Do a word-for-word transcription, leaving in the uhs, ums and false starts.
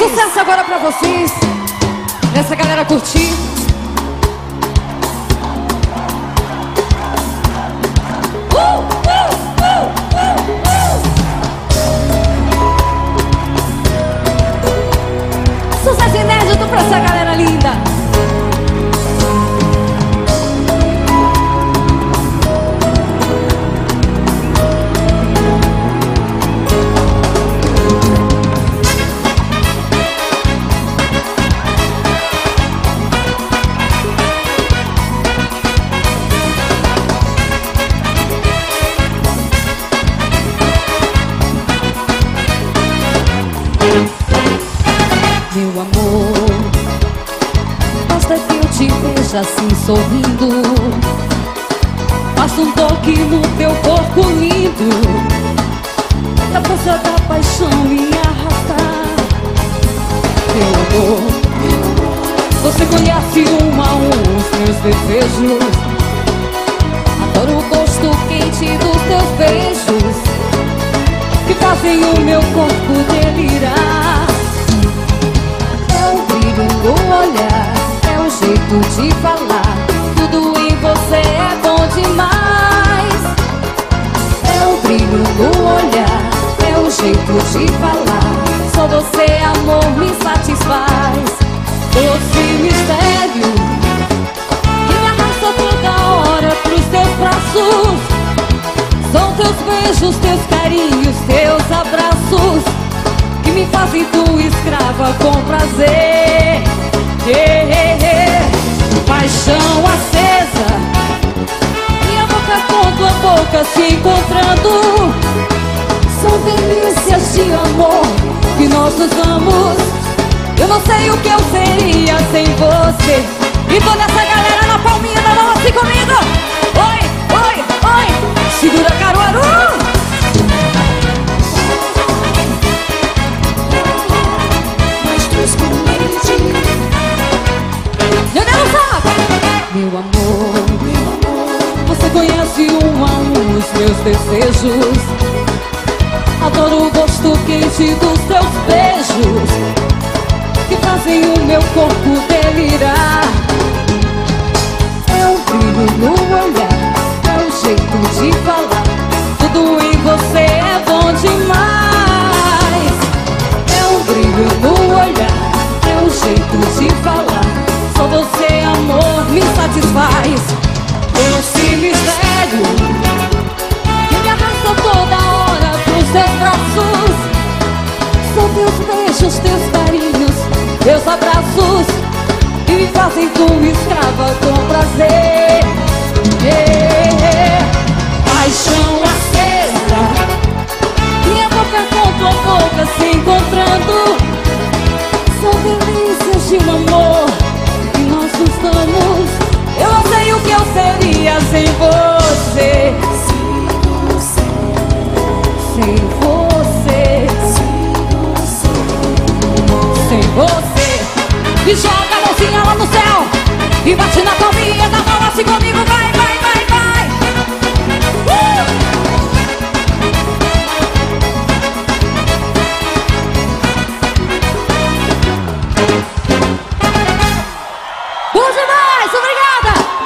Sucesso agora pra vocês, essa galera curtir. Uh, uh, uh, uh, uh. Sucesso inédito pra essa galera linda. Meu amor, basta que eu te veja assim sorrindo, faça um toque no teu corpo lindo, a força da paixão me arrastar. Meu amor, você conhece um a um os meus desejos, adoro o gosto quente dos teus beijos, que fazem o meu corpo delirar. No olhar, é o jeito de falar, tudo em você é bom demais. É o brilho no olhar, é o jeito de falar, só você, amor, me satisfaz. Doce mistério que me arrasta toda hora pros teus braços, são teus beijos, teus carinhos, teus abraços, que me fazem tua escrava com prazer. Yeah, yeah, yeah. Paixão acesa, minha boca com tua boca se encontrando, são delícias de amor que nós usamos. Eu não sei o que eu seria sem você. E toda essa galera na palminha da mão assim comigo. Oi, oi, oi, segura Caruaru. Meu amor, você conhece um a um os meus desejos, adoro o gosto quente dos teus beijos, que fazem o meu corpo delirar. É o brilho no olhar, é o jeito de falar, tudo em você é bom demais. É o brilho no olhar, é o jeito de falar, só você, amor, me satisfaz. Doce mistério que me arrasta toda hora pros teus braços, são teus beijos, teus carinhos, teus abraços, que me fazem tua escrava com prazer. Yeah. Paixão acesa, minha boca com tua boca se encontrando, são delícias de um amor que nós gostamos. Eu não sei o que eu seria sem você. Sem você. Sem você. E joga a mãozinha lá no céu e bate na palminha da mão assim comigo.